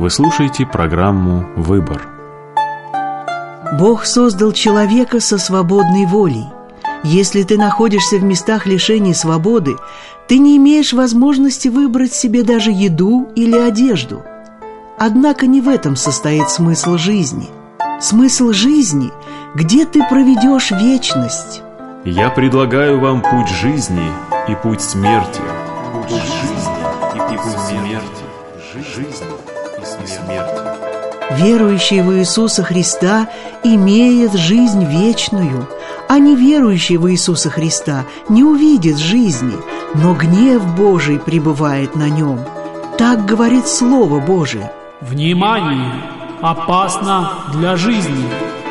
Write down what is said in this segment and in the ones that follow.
Вы слушаете программу «Выбор». Бог создал человека со свободной волей. Если ты находишься в местах лишения свободы, ты не имеешь возможности выбрать себе даже еду или одежду. Однако не в этом состоит смысл жизни. Смысл жизни – где ты проведешь вечность. Я предлагаю вам путь жизни и путь смерти. Путь жизни и путь смерти. Жизнь и смерть. Верующий в Иисуса Христа имеет жизнь вечную, а неверующий в Иисуса Христа не увидит жизни, но гнев Божий пребывает на нем. Так говорит Слово Божие. Внимание! Опасно для жизни!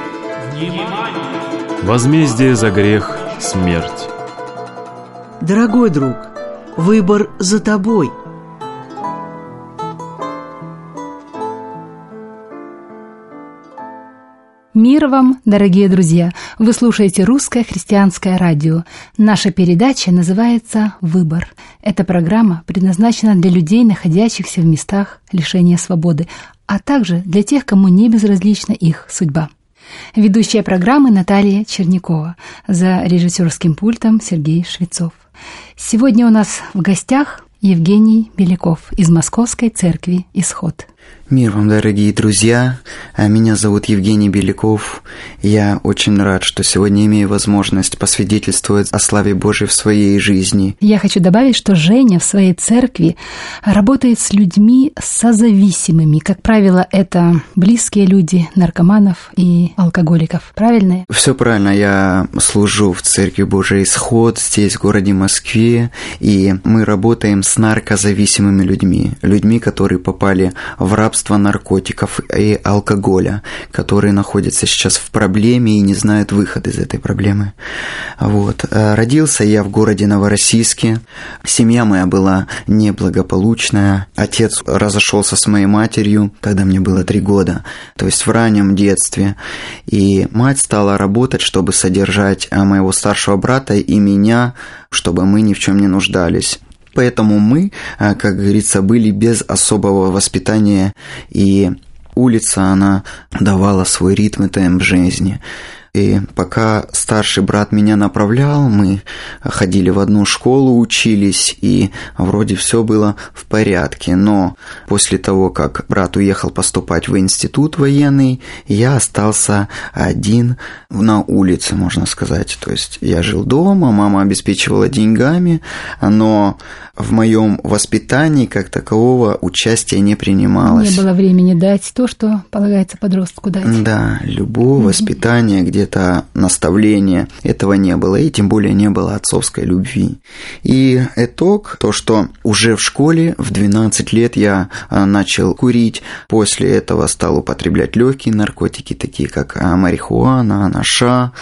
Возмездие за грех – смерть. Дорогой друг, выбор за тобой. Мир вам, дорогие друзья! Вы слушаете Русское христианское радио. Наша передача называется «Выбор». Эта программа предназначена для людей, находящихся в местах лишения свободы, а также для тех, кому не безразлична их судьба. Ведущая программы Наталья Чернякова, за режиссерским пультом Сергей Швецов. Сегодня у нас в гостях Евгений Беляков из Московской церкви «Исход». Мир вам, дорогие друзья! Меня зовут Евгений Беляков. Я очень рад, что сегодня имею возможность посвидетельствовать о славе Божией в своей жизни. Я хочу добавить, что Женя в своей церкви работает с людьми созависимыми. Как правило, это близкие люди наркоманов и алкоголиков. Правильно? Все правильно. Я служу в Церкви Божией Исход здесь, в городе Москве, и мы работаем с наркозависимыми людьми. Людьми, которые попали в рабство наркотиков и алкоголя, которые находятся сейчас в проблеме и не знают выхода из этой проблемы. Вот. Родился я в городе Новороссийске. Семья моя была неблагополучная. Отец разошелся с моей матерью, когда мне было 3 года, то есть в раннем детстве. И мать стала работать, чтобы содержать моего старшего брата и меня, чтобы мы ни в чем не нуждались. Поэтому мы, как говорится, были без особого воспитания, и улица, она давала свой ритм и темп жизни. И пока старший брат меня направлял, мы ходили в одну школу, учились, и вроде все было в порядке. Но после того, как брат уехал поступать в институт военный, я остался один на улице, можно сказать. То есть я жил дома, мама обеспечивала деньгами, но в моем воспитании как такового участия не принималось. Не было времени дать то, что полагается подростку дать. Да, любого воспитания, где-то наставления, этого не было, и тем более не было отцовской любви. И итог, то, что уже в школе в 12 лет я начал курить, после этого стал употреблять легкие наркотики, такие как марихуана, анаша.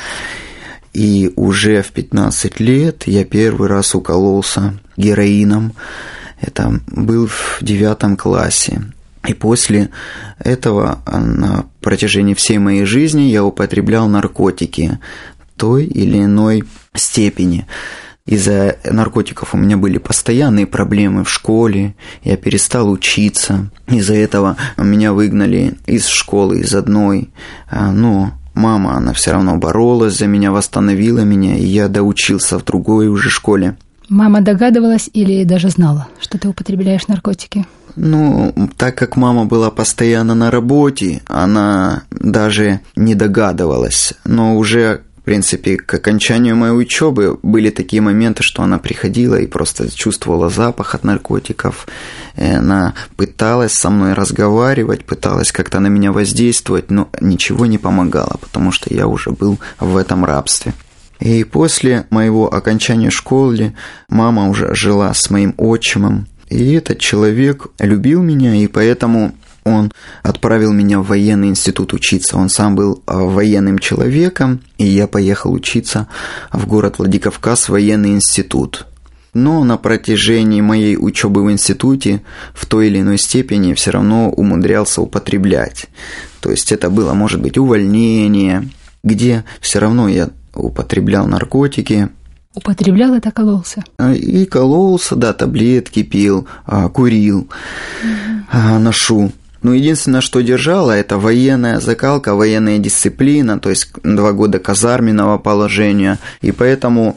И уже в 15 лет я первый раз укололся героином. Это был в 9 классе. И после этого на протяжении всей моей жизни я употреблял наркотики той или иной степени. Из-за наркотиков у меня были постоянные проблемы в школе, я перестал учиться. Из-за этого меня выгнали из школы, из одной, но мама, она все равно боролась за меня, восстановила меня, и я доучился в другой уже школе. Мама догадывалась или даже знала, что ты употребляешь наркотики? Ну, так как мама была постоянно на работе, она даже не догадывалась. Но уже, в принципе, к окончанию моей учебы были такие моменты, что она приходила и просто чувствовала запах от наркотиков. И она пыталась со мной разговаривать, пыталась как-то на меня воздействовать, но ничего не помогало, потому что я уже был в этом рабстве. И после моего окончания школы мама уже жила с моим отчимом. И этот человек любил меня, и поэтому он отправил меня в военный институт учиться. Он сам был военным человеком, и я поехал учиться в город Владикавказ в военный институт. Но на протяжении моей учебы в институте в той или иной степени все равно умудрялся употреблять. То есть это было, может быть, увольнение, где все равно я употреблял наркотики. Употреблял это, кололся? И кололся, да, таблетки пил, курил, ношу. Ну, единственное, что держало, это военная закалка, военная дисциплина, то есть 2 года казарменного положения, и поэтому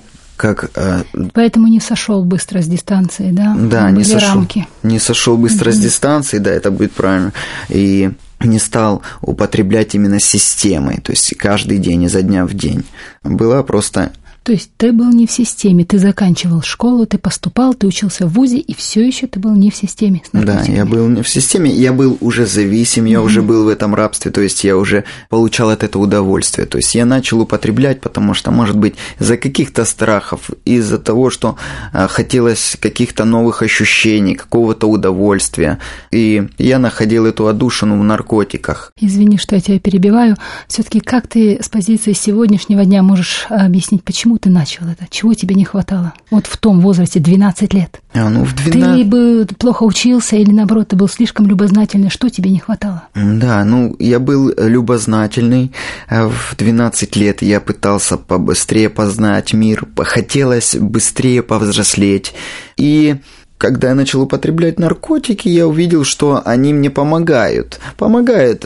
Поэтому не сошел быстро с дистанции, да? Да, не сошел быстро с дистанции, да, это будет правильно, и не стал употреблять именно системой, то есть каждый день, изо дня в день. Была просто... То есть ты был не в системе, ты заканчивал школу, ты поступал, ты учился в вузе, и все еще ты был не в системе с наркотиками. Да, я был не в системе, я был уже зависим, я уже был в этом рабстве, то есть я уже получал от этого удовольствие. То есть я начал употреблять, потому что, может быть, из-за каких-то страхов, из-за того, что хотелось каких-то новых ощущений, какого-то удовольствия. И я находил эту отдушину в наркотиках. Извини, что я тебя перебиваю. Все-таки как ты с позиции сегодняшнего дня можешь объяснить, почему ты начал это? Чего тебе не хватало? Вот в том возрасте, 12 лет. В 12... Ты бы плохо учился или, наоборот, ты был слишком любознательный? Что тебе не хватало? Да, я был любознательный. В 12 лет я пытался побыстрее познать мир. Хотелось быстрее повзрослеть. И... Когда я начал употреблять наркотики, я увидел, что они мне помогают. Помогают,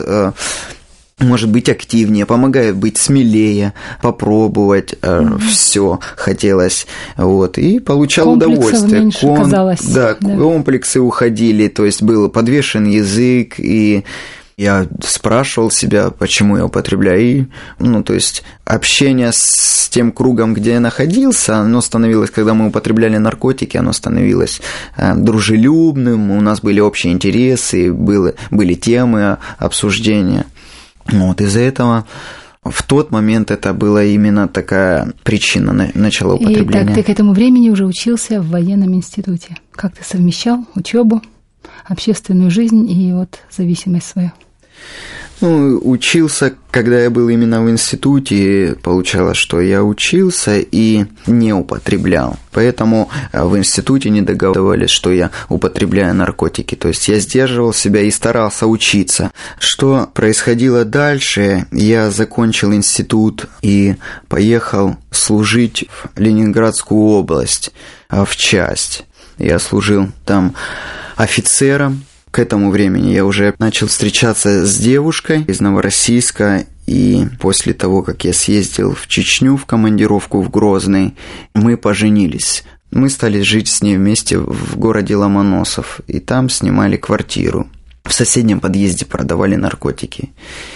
может быть, активнее, помогают быть смелее, попробовать все хотелось. Вот, и получал комплексов удовольствие. Меньше казалось. Да, комплексы уходили, то есть был подвешен язык, и я спрашивал себя, почему я употребляю. И, то есть общение с тем кругом, где я находился, оно становилось, когда мы употребляли наркотики, оно становилось дружелюбным, у нас были общие интересы, были темы обсуждения. Из-за этого в тот момент это была именно такая причина начала употребления. Итак, ты к этому времени уже учился в военном институте. Как ты совмещал учебу, общественную жизнь и зависимость свою? Учился, когда я был именно в институте, получалось, что я учился и не употреблял. Поэтому в институте не договаривались, что я употребляю наркотики. То есть я сдерживал себя и старался учиться. Что происходило дальше? Я закончил институт и поехал служить в Ленинградскую область, в часть. Я служил там офицером. К этому времени я уже начал встречаться с девушкой из Новороссийска, и после того, как я съездил в Чечню в командировку в Грозный, мы поженились. Мы стали жить с ней вместе в городе Ломоносов, и там снимали квартиру. В соседнем подъезде продавали наркотики.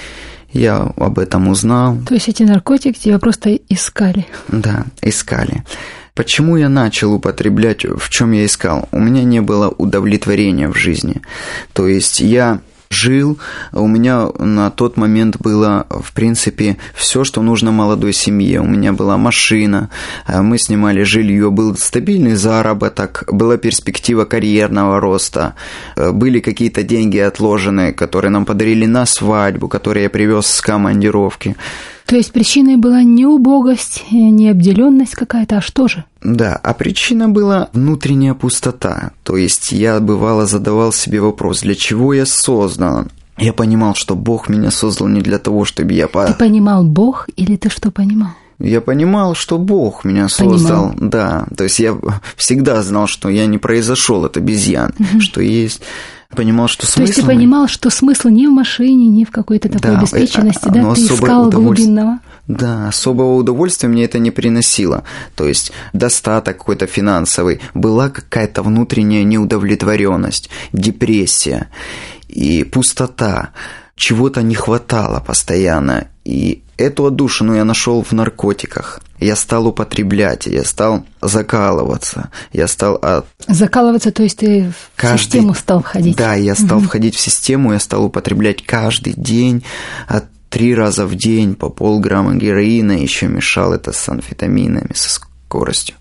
Я об этом узнал. То есть эти наркотики тебя просто искали? Да, искали. Почему я начал употреблять, в чем я искал? У меня не было удовлетворения в жизни. То есть я жил, у меня на тот момент было, в принципе, все, что нужно молодой семье. У меня была машина, мы снимали жилье, был стабильный заработок, была перспектива карьерного роста, были какие-то деньги отложенные, которые нам подарили на свадьбу, которые я привез с командировки. То есть причиной была не убогость, не обделенность какая-то, а что же? Да, а причина была внутренняя пустота. То есть я, бывало, задавал себе вопрос, для чего я создан? Я понимал, что Бог меня создал не для того, чтобы я... Ты понимал Бог или ты что понимал? Я понимал, что Бог меня создал, да. То есть я всегда знал, что я не произошел от обезьян, что есть... Понимал, что смысл... То есть ты понимал, что смысл не в машине, не в какой-то такой обеспеченности, да? Ты искал глубинного. Да, особого удовольствия мне это не приносило. То есть достаток какой-то финансовый, была какая-то внутренняя неудовлетворенность, депрессия и пустота. Чего-то не хватало постоянно. И эту отдушину я нашел в наркотиках. Я стал употреблять, я стал закалываться, я стал... Закалываться, то есть ты в систему стал входить? Да, я стал входить в систему, я стал употреблять каждый день, 3 раза в день по полграмма героина, еще мешал это с амфетаминами, со скоростью.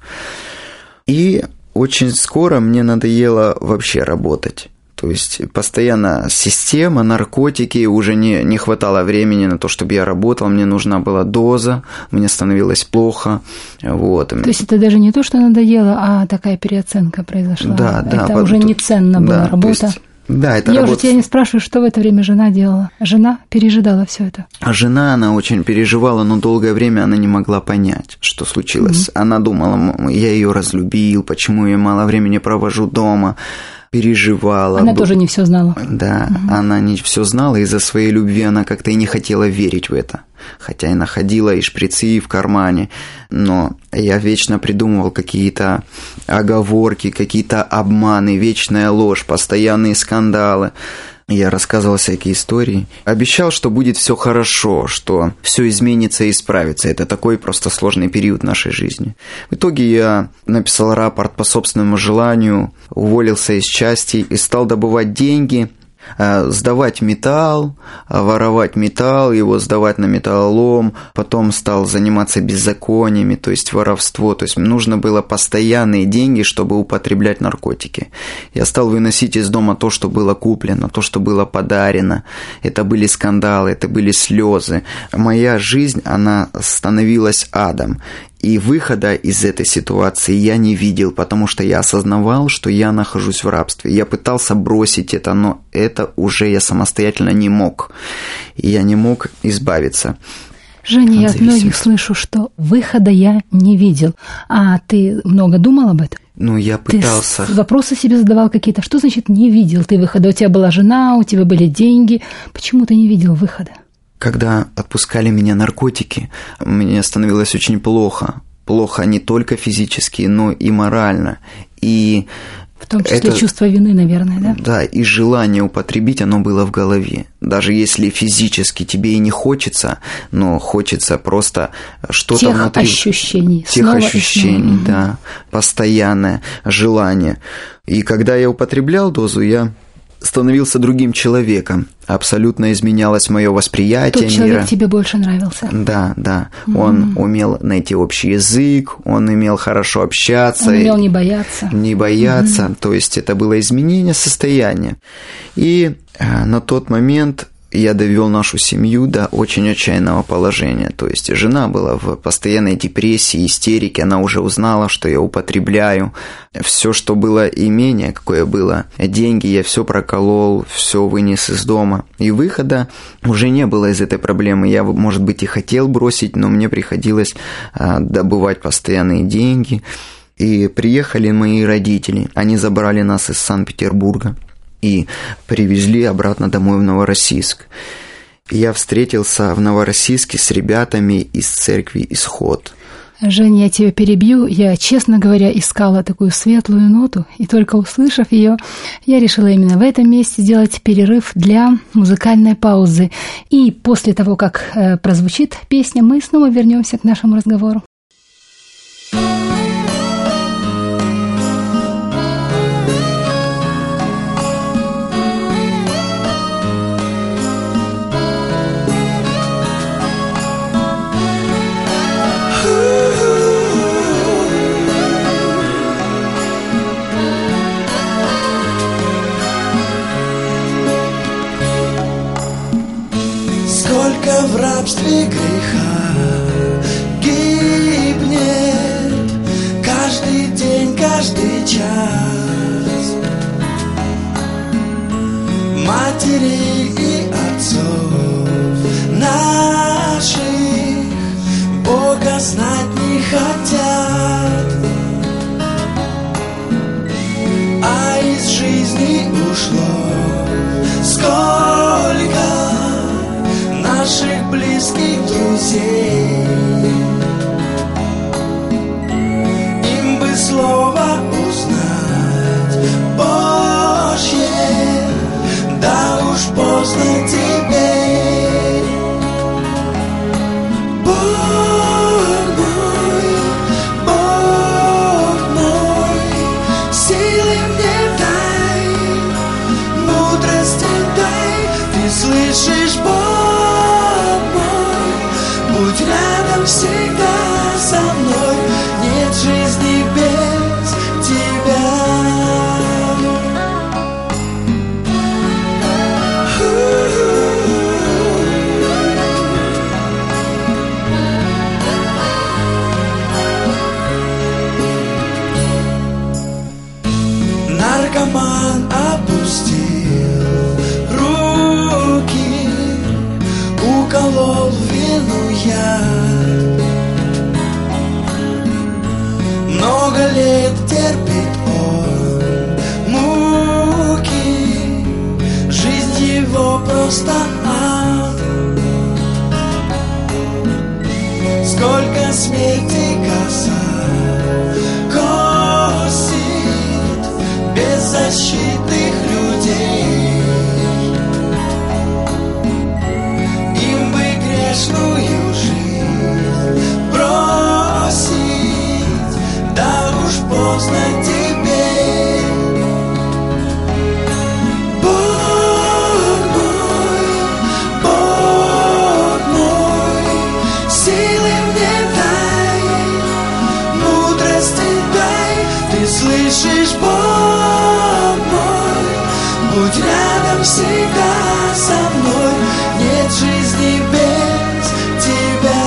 И очень скоро мне надоело вообще работать. То есть постоянно система, наркотики, уже не хватало времени на то, чтобы я работал, мне нужна была доза, мне становилось плохо. Вот. То есть это даже не то, что надоело, а такая переоценка произошла. Да, да. Это уже не ценно была работа. Есть, да, это я работа... уже тебя не спрашиваю, что в это время жена делала. Жена пережидала все это. А жена, она очень переживала, но долгое время она не могла понять, что случилось. Она думала, я ее разлюбил, почему я мало времени провожу дома. переживала. Она тоже не все знала. Да, она не все знала, из-за своей любви она как-то и не хотела верить в это. Хотя и находила и шприцы в кармане, но я вечно придумывал какие-то оговорки, какие-то обманы, вечная ложь, постоянные скандалы. Я рассказывал всякие истории. Обещал, что будет все хорошо, что все изменится и исправится. Это такой просто сложный период нашей жизни. В итоге я написал рапорт по собственному желанию, уволился из части и стал добывать деньги, сдавать металл, воровать металл, его сдавать на металлолом, потом стал заниматься беззакониями, то есть воровство, то есть нужно было постоянные деньги, чтобы употреблять наркотики. Я стал выносить из дома то, что было куплено, то, что было подарено. Это были скандалы, это были слезы. Моя жизнь, она становилась адом. И выхода из этой ситуации я не видел, потому что я осознавал, что я нахожусь в рабстве. Я пытался бросить это, но это уже я самостоятельно не мог. И я не мог избавиться. Женя, я от многих слышу, что выхода я не видел. А ты много думал об этом? Ну, я пытался. Ты вопросы себе задавал какие-то. Что значит не видел ты выхода? У тебя была жена, у тебя были деньги. Почему ты не видел выхода? Когда отпускали меня наркотики, мне становилось очень плохо. Плохо не только физически, но и морально. И в том числе чувство вины, наверное, да? Да, и желание употребить, оно было в голове. Даже если физически тебе и не хочется, но хочется просто что-то тех внутри. Ощущений. Тех ощущений, да. Постоянное желание. И когда я употреблял дозу, я становился другим человеком. Абсолютно изменялось мое восприятие мира. Тот человек тебе больше нравился. Да, да. Он умел найти общий язык, он умел хорошо общаться. Он умел не бояться. Не бояться. То есть это было изменение состояния. И на тот момент я довел нашу семью до очень отчаянного положения. То есть жена была в постоянной депрессии, истерике, она уже узнала, что я употребляю. Все, что было имение, какое было, деньги, я все проколол, все вынес из дома. И выхода уже не было из этой проблемы. Я, может быть, и хотел бросить, но мне приходилось добывать постоянные деньги. И приехали мои родители, они забрали нас из Санкт-Петербурга и привезли обратно домой в Новороссийск. Я встретился в Новороссийске с ребятами из церкви «Исход». Женя, я тебя перебью. Я, честно говоря, искала такую светлую ноту, и только услышав ее, я решила именно в этом месте сделать перерыв для музыкальной паузы. И после того, как прозвучит песня, мы снова вернемся к нашему разговору. В рабстве греха гибнет каждый день, каждый час. Матерей и отцов наших Бога знать не хотят, а из жизни ушло сколько наших близких друзей. Им бы слово узнать Божье, да уж поздно теперь. Бог мой, силы мне дай, мудрости дай, ты слышишь, Бог? Будь рядом всегда со мной, нет жизни без тебя. Наркоман опустил руки, уколол вину я. Много лет терпит он его просто ад. Сколько смерти косит беззащитных людей. Им бы грешную жизнь бросить, да уж поздно теперь. Бог мой, силы мне дай, мудрости дай. Ты слышишь, Бог мой, будь рядом всегда со мной. Нет жизни без тебя.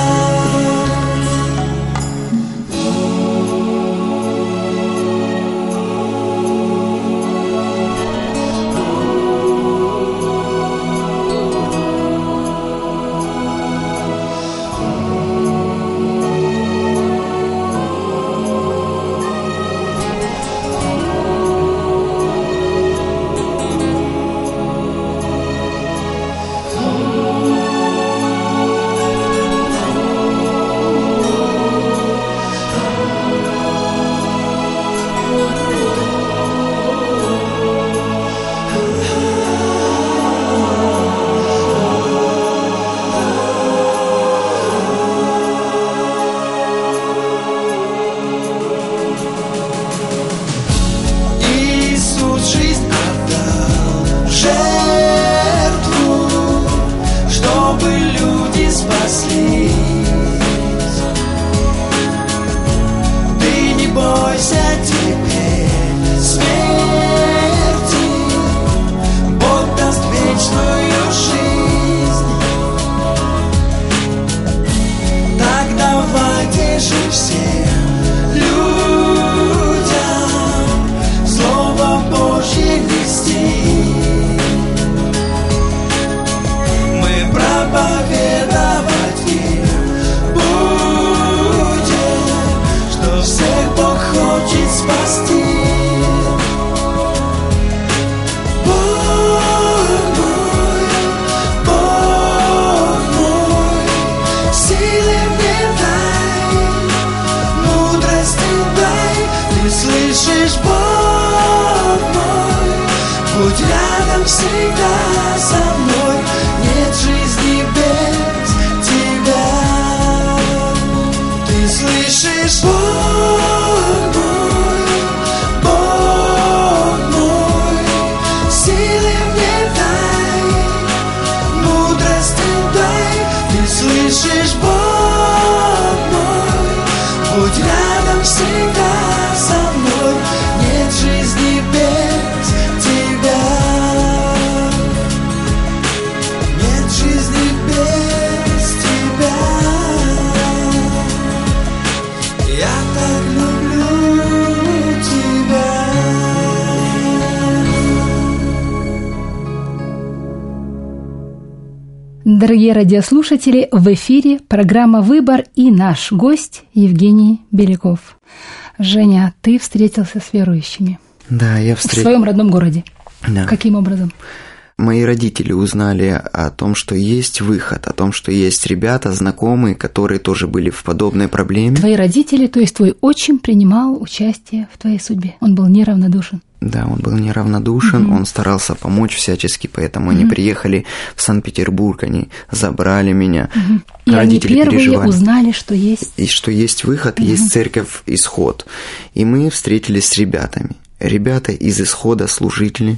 Дорогие радиослушатели, в эфире программа «Выбор» и наш гость Евгений Беляков. Женя, ты встретился с верующими. Да, я в своем родном городе. Да. Каким образом? Мои родители узнали о том, что есть выход, о том, что есть ребята, знакомые, которые тоже были в подобной проблеме. Твои родители, то есть твой отчим, принимал участие в твоей судьбе? Он был неравнодушен? Да, он был неравнодушен, он старался помочь всячески, поэтому они приехали в Санкт-Петербург, они забрали меня. И родители они первые узнали, что есть... И что есть выход, есть церковь «Исход». И мы встретились с ребятами. Ребята из «Исхода», служители,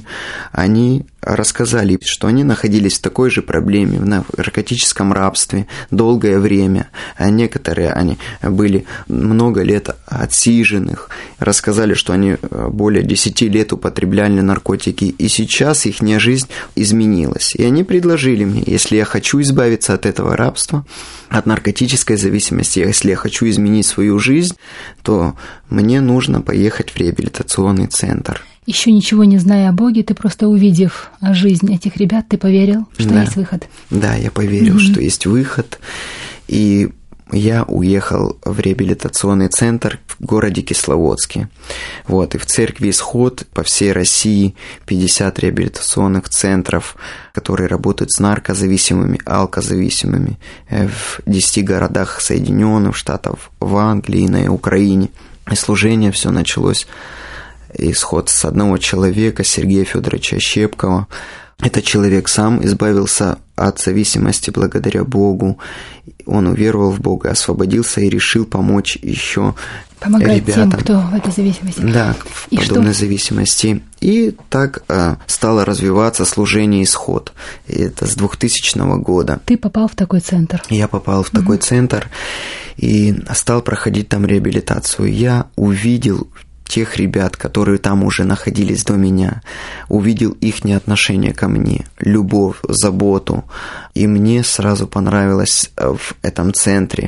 они рассказали, что они находились в такой же проблеме, в наркотическом рабстве долгое время, а некоторые они были много лет отсиженных, рассказали, что они более 10 лет употребляли наркотики, и сейчас их жизнь изменилась. И они предложили мне, если я хочу избавиться от этого рабства, от наркотической зависимости, если я хочу изменить свою жизнь, то мне нужно поехать в реабилитационный центр. Еще ничего не зная о Боге, ты просто увидев жизнь этих ребят, ты поверил, что есть выход. Да, я поверил, что есть выход. И я уехал в реабилитационный центр в городе Кисловодске. Вот, и в церкви «Исход» по всей России 50 реабилитационных центров, которые работают с наркозависимыми, алкозависимыми в 10 городах Соединенных Штатов, в Англии, на Украине. И служение все началось, исход с одного человека, Сергея Федоровича Щепкова. Этот человек сам избавился от зависимости благодаря Богу. Он уверовал в Бога, освободился и решил помочь еще помогать ребятам. Тем, кто в этой зависимости. Да, в подобной зависимости. И так стало развиваться служение «Исход». И это с 2000 года. Ты попал в такой центр. Я попал в такой центр и стал проходить там реабилитацию. Я увидел тех ребят, которые там уже находились до меня, увидел их отношение ко мне, любовь, заботу, и мне сразу понравилось в этом центре.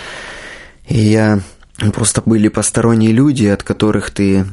И просто были посторонние люди, от которых ты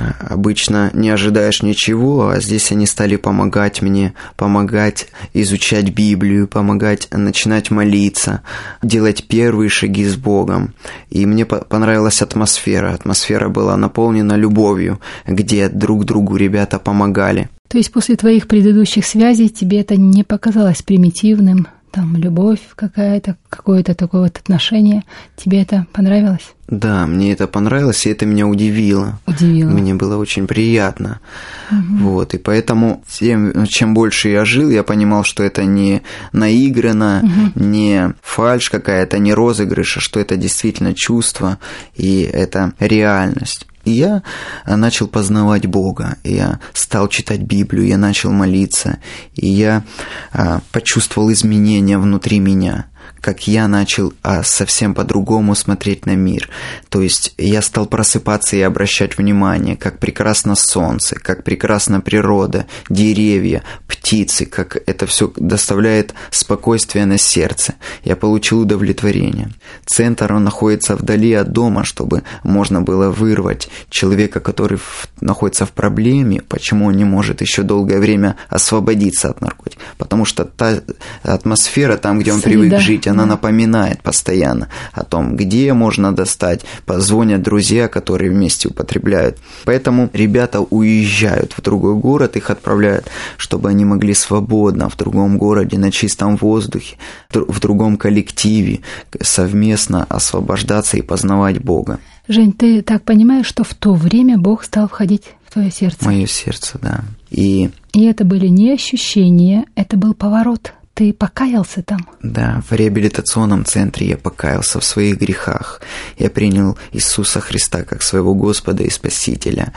обычно не ожидаешь ничего, а здесь они стали помогать мне, помогать изучать Библию, помогать начинать молиться, делать первые шаги с Богом. И мне понравилась атмосфера. Атмосфера была наполнена любовью, где друг другу ребята помогали. То есть после твоих предыдущих связей тебе это не показалось примитивным? Там любовь какая-то, какое-то такое вот отношение. Тебе это понравилось? Да, мне это понравилось, и это меня удивило. Мне было очень приятно. Вот, и поэтому чем больше я жил, я понимал, что это не наиграно, не фальшь какая-то, не розыгрыш, а что это действительно чувство, и это реальность. И я начал познавать Бога, и я стал читать Библию, я начал молиться, и я почувствовал изменения внутри меня, как я начал совсем по-другому смотреть на мир. То есть я стал просыпаться и обращать внимание, как прекрасно солнце, как прекрасна природа, деревья, птицы, как это все доставляет спокойствие на сердце. Я получил удовлетворение. Центр, он находится вдали от дома, чтобы можно было вырвать человека, который находится в проблеме, почему он не может еще долгое время освободиться от наркотиков. Потому что та атмосфера там, где он привык жить, она напоминает постоянно о том, где можно достать. Позвонят друзья, которые вместе употребляют. Поэтому ребята уезжают в другой город, их отправляют, чтобы они могли свободно в другом городе, на чистом воздухе, в другом коллективе совместно освобождаться и познавать Бога. Жень, ты так понимаешь, что в то время Бог стал входить в твое сердце? Мое сердце, да. И это были не ощущения, это был поворот. Ты покаялся там? Да, в реабилитационном центре я покаялся в своих грехах. Я принял Иисуса Христа как своего Господа и Спасителя.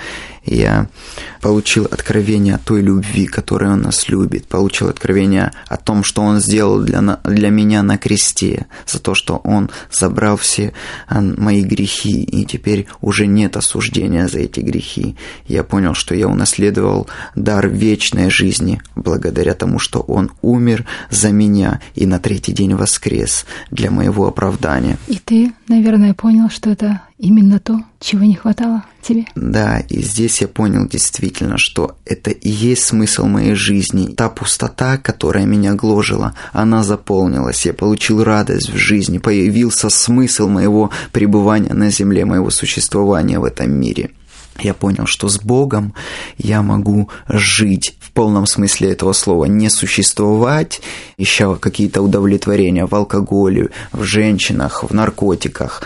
Я получил откровение о той любви, которой Он нас любит. Получил откровение о том, что Он сделал для меня на кресте. За то, что Он забрал все мои грехи. И теперь уже нет осуждения за эти грехи. Я понял, что я унаследовал дар вечной жизни благодаря тому, что Он умер за меня и на 3-й день воскрес для моего оправдания. И ты, наверное, понял, что это именно то, чего не хватало тебе? Да, и здесь я понял действительно, что это и есть смысл моей жизни. Та пустота, которая меня гложила, она заполнилась. Я получил радость в жизни, появился смысл моего пребывания на земле, моего существования в этом мире. Я понял, что с Богом я могу жить в полном смысле этого слова, не существовать, ища какие-то удовлетворения в алкоголе, в женщинах, в наркотиках,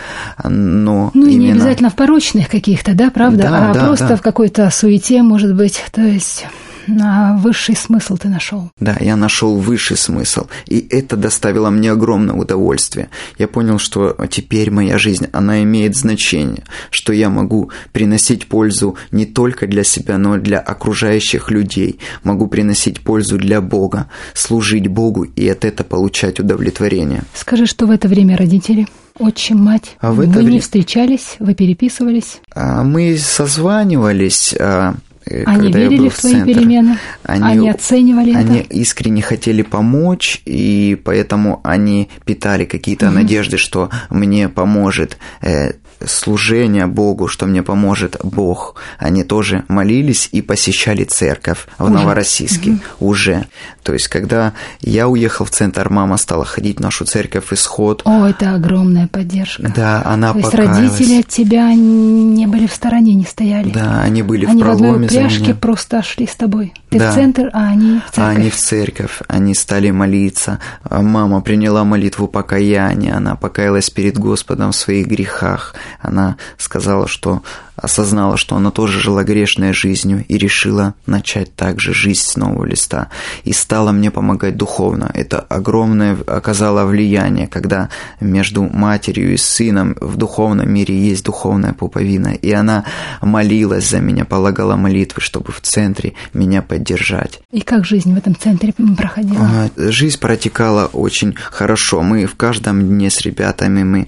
но именно... и не обязательно в порочных каких-то, да, правда? Просто в какой-то суете, может быть, то есть... высший смысл ты нашел. Да, я нашел высший смысл, и это доставило мне огромное удовольствие. Я понял, что теперь моя жизнь, она имеет значение, что я могу приносить пользу не только для себя, но и для окружающих людей. Могу приносить пользу для Бога, служить Богу и от этого получать удовлетворение. Скажи, что в это время родители? Отчим, мать, вы не встречались, вы переписывались? Мы созванивались. Они верили в твои перемены? Они оценивали это? Они искренне хотели помочь, и поэтому они питали какие-то надежды, что мне поможет служения Богу, что мне поможет Бог, они тоже молились и посещали церковь в Новороссийске уже. То есть, когда я уехал в центр, мама стала ходить в нашу церковь «Исход». О, это огромная поддержка. Да, она покаялась. То есть родители от тебя не были в стороне, не стояли. Да, они были в проломе за меня. Они в одной упряжке просто шли с тобой. Ты да. в центр, а они в церковь. А они в церковь, они стали молиться. Мама приняла молитву покаяния, она покаялась перед Господом в своих грехах. Она сказала, что осознала, что она тоже жила грешной жизнью и решила начать также жизнь с нового листа. И стала мне помогать духовно. Это огромное оказало влияние, когда между матерью и сыном в духовном мире есть духовная пуповина. И она молилась за меня, полагала молитвы, чтобы в центре меня поддержать. И как жизнь в этом центре проходила? Жизнь протекала очень хорошо. Мы в каждом дне с ребятами мы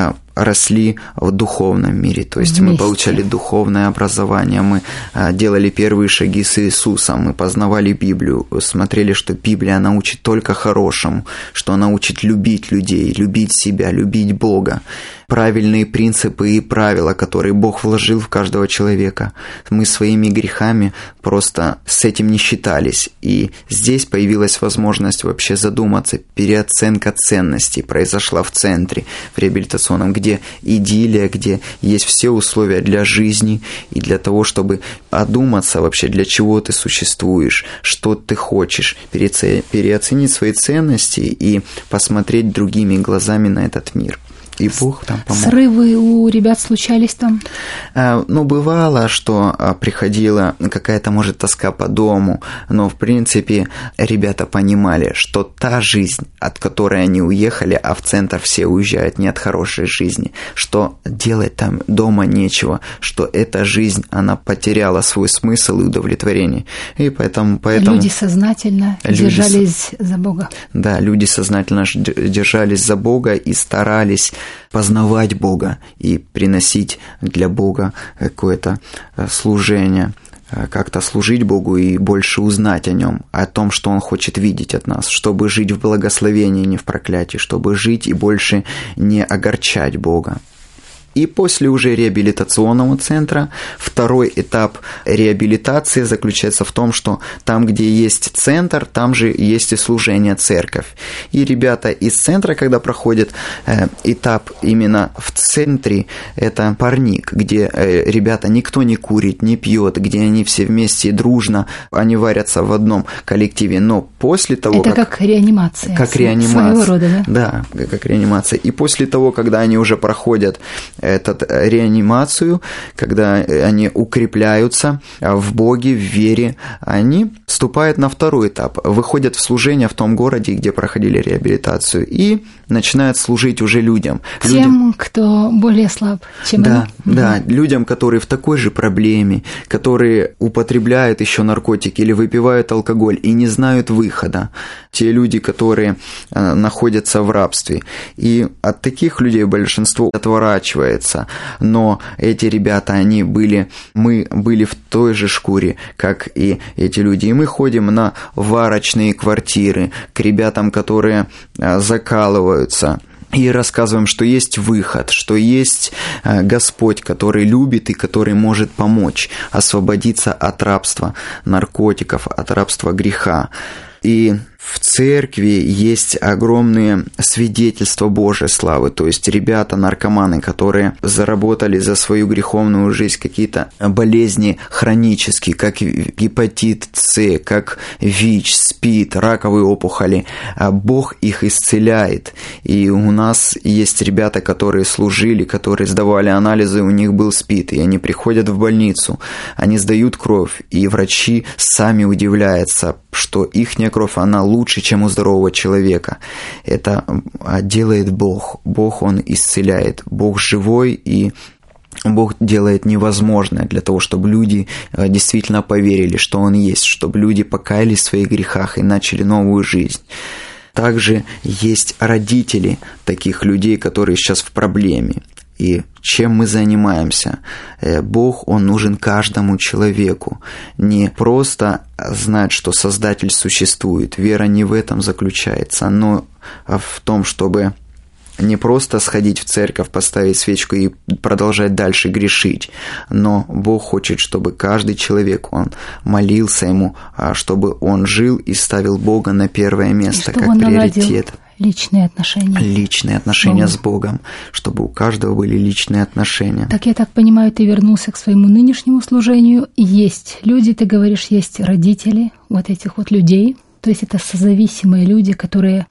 росли в духовном мире, то есть мы получали духовное образование, мы делали первые шаги с Иисусом, мы познавали Библию, смотрели, что Библия научит только хорошему, что она учит любить людей, любить себя, любить Бога. Правильные принципы и правила, которые Бог вложил в каждого человека. Мы своими грехами просто с этим не считались. И здесь появилась возможность вообще задуматься. Переоценка ценностей произошла в центре, в реабилитационном, где идиллия, где есть все условия для жизни и для того, чтобы одуматься вообще, для чего ты существуешь, что ты хочешь, переоценить свои ценности и посмотреть другими глазами на этот мир. И Бог там помог. Срывы у ребят случались там? Ну, бывало, что приходила какая-то, может, тоска по дому, но, в принципе, ребята понимали, что та жизнь, от которой они уехали, а в центр все уезжают не от хорошей жизни, что делать там дома нечего, что эта жизнь, она потеряла свой смысл и удовлетворение. И поэтому люди сознательно держались за Бога. Да, люди сознательно держались за Бога и старались познавать Бога и приносить для Бога какое-то служение, как-то служить Богу и больше узнать о Нем, о том, что Он хочет видеть от нас, чтобы жить в благословении, не в проклятии, чтобы жить и больше не огорчать Бога. И после уже реабилитационного центра второй этап реабилитации заключается в том, что там, где есть центр, там же есть и служение, церковь. И ребята из центра, когда проходят этап именно в центре, это парник, где ребята никто не курит, не пьет, где они все вместе и дружно, они варятся в одном коллективе. Но после того, это как реанимация. Как реанимация. Своего рода, да? Да, как реанимация. И после того, когда они уже проходят эту реанимацию, когда они укрепляются в Боге, в вере, они вступают на второй этап, выходят в служение в том городе, где проходили реабилитацию, и начинают служить уже людям. Тем, кто более слаб, чем они. Да, людям, которые в такой же проблеме, которые употребляют еще наркотики или выпивают алкоголь и не знают выхода. Те люди, которые находятся в рабстве. И от таких людей большинство отворачивается. Но эти ребята, мы были в той же шкуре, как и эти люди. И мы ходим на варочные квартиры к ребятам, которые закалываются, и рассказываем, что есть выход, что есть Господь, который любит и который может помочь освободиться от рабства наркотиков, от рабства греха. И в церкви есть огромные свидетельства Божьей славы, то есть ребята, наркоманы, которые заработали за свою греховную жизнь какие-то болезни хронические, как гепатит С, как ВИЧ, СПИД, раковые опухоли. Бог их исцеляет. И у нас есть ребята, которые служили, которые сдавали анализы, у них был СПИД, и они приходят в больницу, они сдают кровь, и врачи сами удивляются, что ихняя кровь, она лучше, чем у здорового человека. Это делает Бог. Бог, Он исцеляет. Бог живой, и Бог делает невозможное для того, чтобы люди действительно поверили, что Он есть, чтобы люди покаялись в своих грехах и начали новую жизнь. Также есть родители таких людей, которые сейчас в проблеме. И чем мы занимаемся? Бог, Он нужен каждому человеку. Не просто знать, что Создатель существует. Вера не в этом заключается, но в том, чтобы не просто сходить в церковь, поставить свечку и продолжать дальше грешить, но Бог хочет, чтобы каждый человек, он молился Ему, чтобы он жил и ставил Бога на первое место, как приоритет. Личные отношения. Личные отношения с Богом, чтобы у каждого были личные отношения. Так я так понимаю, ты вернулся к своему нынешнему служению. Есть люди, ты говоришь, есть родители вот этих вот людей. То есть это созависимые люди, которые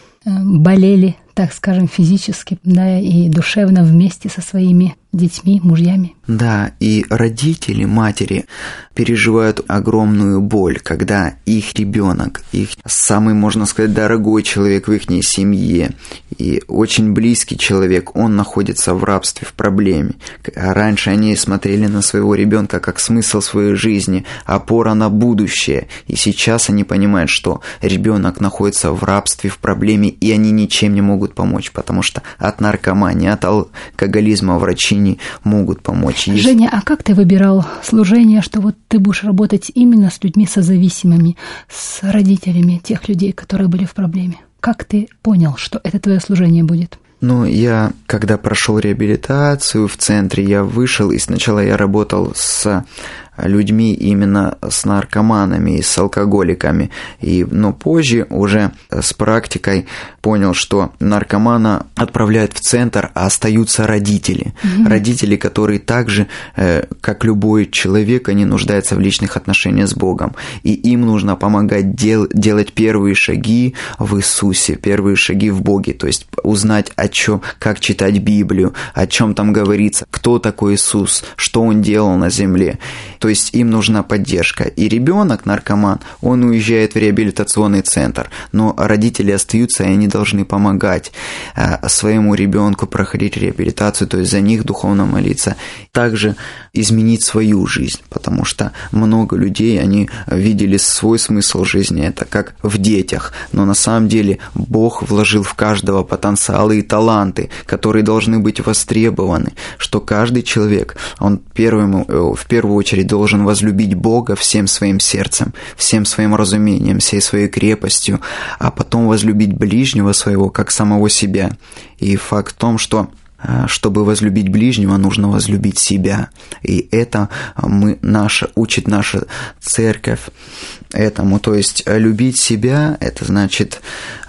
болели, так скажем, физически, да, и душевно вместе со своими детьми, мужьями. Да, и родители, матери переживают огромную боль, когда их ребенок, их самый, можно сказать, дорогой человек в их семье и очень близкий человек, он находится в рабстве, в проблеме. Раньше они смотрели на своего ребенка как смысл своей жизни, опора на будущее, и сейчас они понимают, что ребенок находится в рабстве, в проблеме, и они ничем не могут помочь, потому что от наркомании, от алкоголизма врачи не могут помочь. Женя, а как ты выбирал служение, что вот ты будешь работать именно с людьми созависимыми, с родителями тех людей, которые были в проблеме? Как ты понял, что это твое служение будет? Ну, я, когда прошел реабилитацию в центре, я вышел, и сначала я работал с людьми именно с наркоманами и с алкоголиками. Но позже уже с практикой понял, что наркомана отправляют в центр, а остаются родители. Родители, которые также, как любой человек, они нуждаются в личных отношениях с Богом. И им нужно помогать делать первые шаги в Иисусе, первые шаги в Боге. То есть узнать, как читать Библию, о чем там говорится, кто такой Иисус, что Он делал на земле. То есть им нужна поддержка. И ребенок, наркоман, он уезжает в реабилитационный центр, но родители остаются, и они должны помогать своему ребенку проходить реабилитацию, то есть за них духовно молиться. Также изменить свою жизнь, потому что много людей, они видели свой смысл жизни, это как в детях, но на самом деле Бог вложил в каждого потенциалы и таланты, которые должны быть востребованы, что каждый человек, он в первую очередь должен возлюбить Бога всем своим сердцем, всем своим разумением, всей своей крепостью, а потом возлюбить ближнего своего, как самого себя. И факт в том, что чтобы возлюбить ближнего, нужно возлюбить себя. И это учит наша церковь этому. То есть любить себя, это значит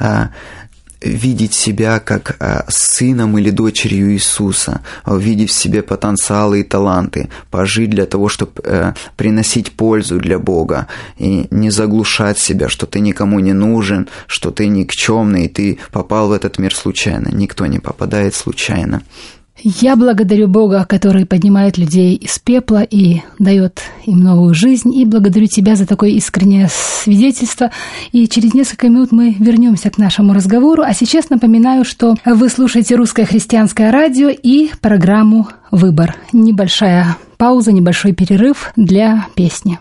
видеть себя как сыном или дочерью Иисуса, видеть в себе потенциалы и таланты, пожить для того, чтобы приносить пользу для Бога, и не заглушать себя, что ты никому не нужен, что ты никчемный, и ты попал в этот мир случайно. Никто не попадает случайно. Я благодарю Бога, который поднимает людей из пепла и дает им новую жизнь, и благодарю тебя за такое искреннее свидетельство. И через несколько минут мы вернемся к нашему разговору. А сейчас напоминаю, что вы слушаете Русское христианское радио и программу «Выбор». Небольшая пауза, небольшой перерыв для песни.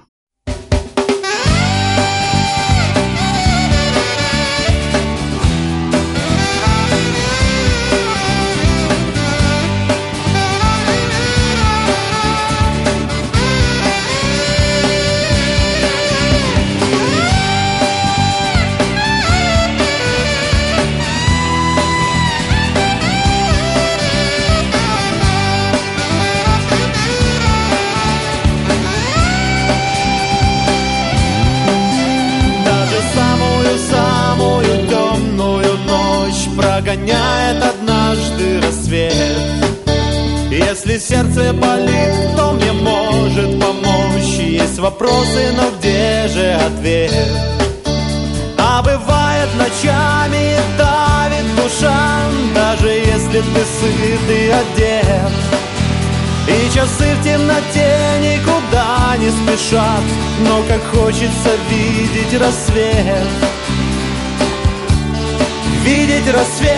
Прогоняет однажды рассвет. Если сердце болит, кто мне может помочь? Есть вопросы, но где же ответ? А бывает ночами давит душа, даже если ты сыт и одет. И часы в темноте никуда не спешат, но как хочется видеть рассвет. Видеть рассвет.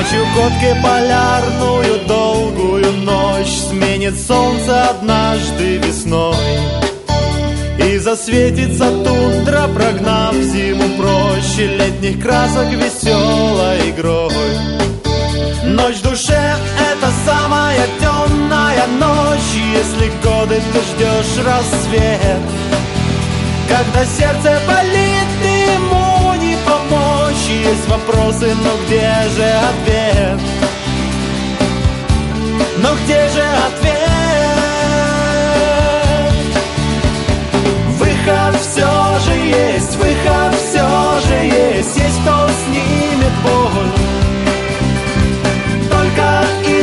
Чукотке полярную долгую ночь сменит солнце однажды весной, и засветится тундра, прогнав зиму прочь, летних красок веселой игрой. Ночь в душе — это самая темная ночь, если годы ты ждешь рассвет. Когда сердце болит, ему не помочь, есть вопросы, но где же ответ? Но где же ответ? Выход все же есть, выход все же есть кто снимет боль. Только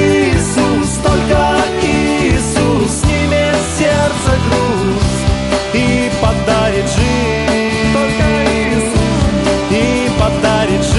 Иисус снимет сердце груз и подарит жизнь. Только Иисус и подарит жизнь.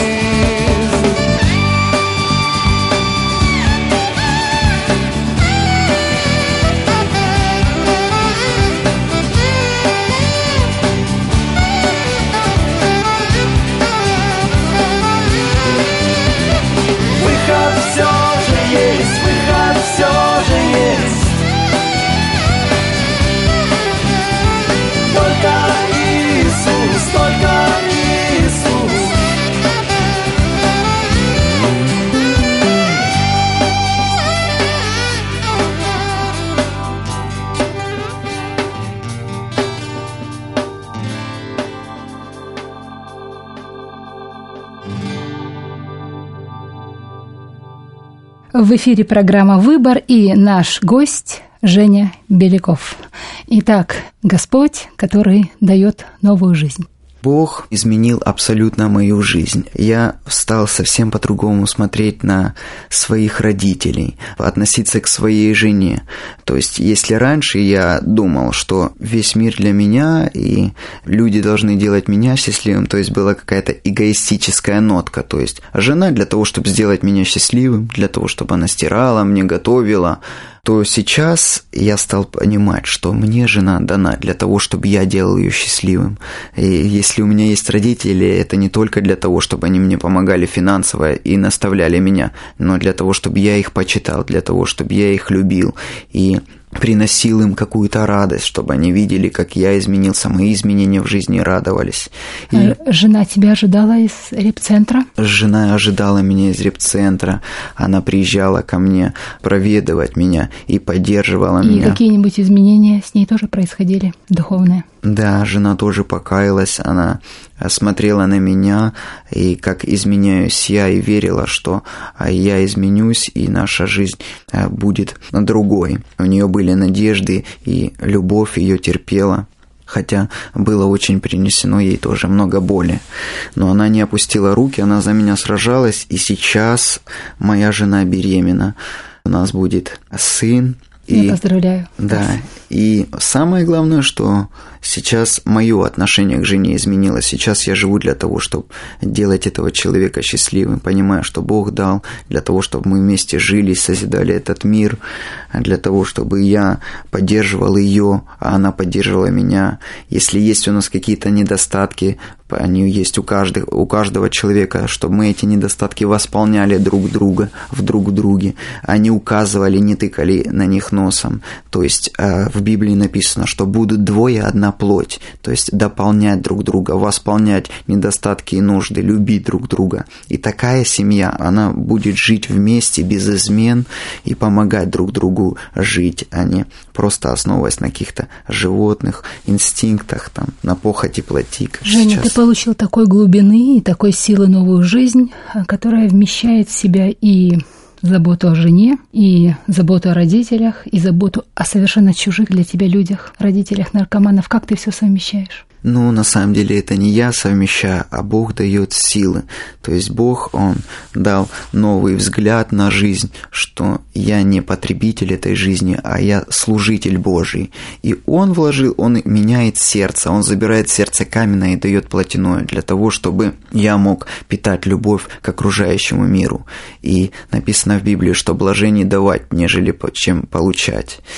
В эфире программа «Выбор» и наш гость Женя Беляков. Итак, Господь, который дает новую жизнь. Бог изменил абсолютно мою жизнь. Я стал совсем по-другому смотреть на своих родителей, относиться к своей жене. То есть, если раньше я думал, что весь мир для меня, и люди должны делать меня счастливым, то есть была какая-то эгоистическая нотка. То есть, жена для того, чтобы сделать меня счастливым, для того, чтобы она стирала, мне готовила, то сейчас я стал понимать, что мне жена дана для того, чтобы я делал ее счастливым. И если у меня есть родители, это не только для того, чтобы они мне помогали финансово и наставляли меня, но для того, чтобы я их почитал, для того, чтобы я их любил и приносил им какую-то радость, чтобы они видели, как я изменился, мои изменения в жизни радовались. И жена тебя ожидала из репцентра? Жена ожидала меня из репцентра. Она приезжала ко мне проведывать меня и поддерживала меня. И какие-нибудь изменения с ней тоже происходили, духовные? Да, жена тоже покаялась, она смотрела на меня, и как изменяюсь я, и верила, что я изменюсь, и наша жизнь будет другой. У нее были надежды, и любовь ее терпела, хотя было очень принесено ей тоже много боли. Но она не опустила руки, она за меня сражалась, и сейчас моя жена беременна. У нас будет сын. Я поздравляю. Да, и самое главное, что сейчас мое отношение к жене изменилось. Сейчас я живу для того, чтобы делать этого человека счастливым, понимая, что Бог дал для того, чтобы мы вместе жили, созидали этот мир, для того, чтобы я поддерживал ее, а она поддерживала меня. Если есть у нас какие-то недостатки, они есть у каждого человека, чтобы мы эти недостатки восполняли друг друга в друг друге, а не указывали, не тыкали на них носом. То есть в Библии написано, что будут двое, одна плоть, то есть дополнять друг друга, восполнять недостатки и нужды, любить друг друга. И такая семья, она будет жить вместе без измен и помогать друг другу жить, а не просто основываясь на каких-то животных инстинктах, там, на похоти, плоти. Женя, сейчас. Ты получил такой глубины и такой силы новую жизнь, которая вмещает в себя и заботу о жене, и заботу о родителях, и заботу о совершенно чужих для тебя людях, родителях наркоманов. Как ты все совмещаешь? Ну, на самом деле, это не я совмещаю, а Бог дает силы. То есть Бог, Он дал новый взгляд на жизнь, что я не потребитель этой жизни, а я служитель Божий. И Он вложил, Он меняет сердце, Он забирает сердце каменное и дает плотяное, для того, чтобы я мог питать любовь к окружающему миру. И написано в Библии, что блажение давать, нежели чем получать.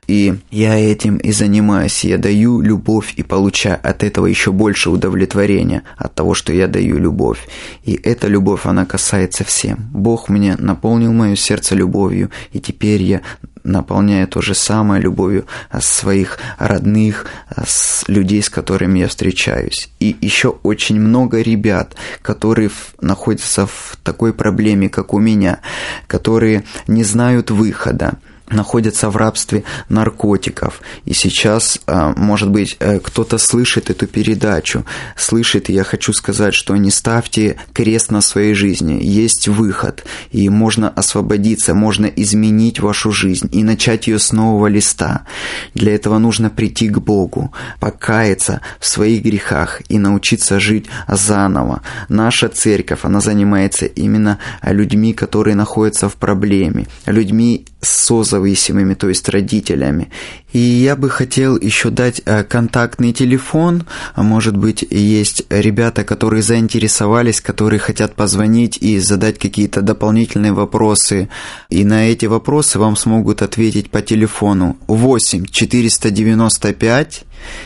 и я этим и занимаюсь. Я даю любовь и получаю от этого еще больше удовлетворения от того, что я даю любовь. И эта любовь, она касается всем. Бог мне наполнил мое сердце любовью, и теперь я наполняю то же самое любовью своих родных, людей, с которыми я встречаюсь. И еще очень много ребят, которые находятся в такой проблеме, как у меня, которые не знают выхода, находятся в рабстве наркотиков. И сейчас, может быть, кто-то слышит эту передачу, слышит, и я хочу сказать, что не ставьте крест на своей жизни. Есть выход, и можно освободиться, можно изменить вашу жизнь и начать ее с нового листа. Для этого нужно прийти к Богу, покаяться в своих грехах и научиться жить заново. Наша церковь, она занимается именно людьми, которые находятся в проблеме, людьми созависимыми, то есть родителями. И я бы хотел еще дать контактный телефон. Может быть, есть ребята, которые заинтересовались, которые хотят позвонить и задать какие-то дополнительные вопросы. И на эти вопросы вам смогут ответить по телефону 8 495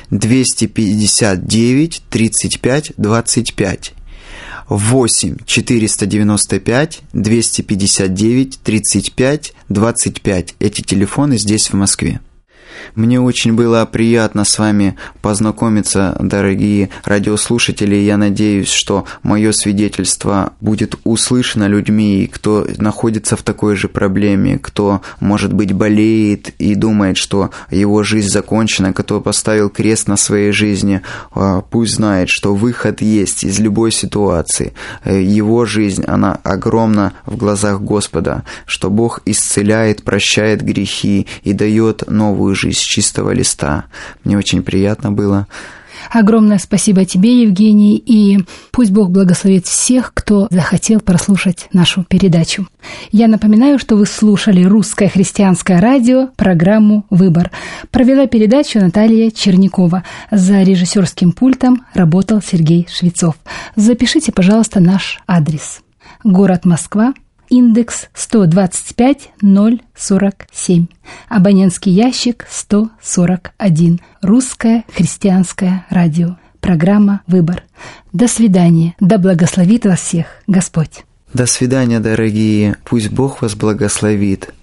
259 35 25. 8 495 259 35 25. Эти телефоны здесь, в Москве. Мне очень было приятно с вами познакомиться, дорогие радиослушатели. Я надеюсь, что мое свидетельство будет услышано людьми, кто находится в такой же проблеме, кто, может быть, болеет и думает, что его жизнь закончена, кто поставил крест на своей жизни. Пусть знает, что выход есть из любой ситуации. Его жизнь, она огромна в глазах Господа, что Бог исцеляет, прощает грехи и дает новую жизнь с чистого листа. Мне очень приятно было. Огромное спасибо тебе, Евгений, и пусть Бог благословит всех, кто захотел прослушать нашу передачу. Я напоминаю, что вы слушали Русское христианское радио, программу «Выбор». Провела передачу Наталья Чернякова. За режиссерским пультом работал Сергей Швецов. Запишите, пожалуйста, наш адрес. Город Москва. Индекс 125-047. Абонентский ящик 141. Русское христианское радио. Программа «Выбор». До свидания. Да благословит вас всех Господь. До свидания, дорогие. Пусть Бог вас благословит.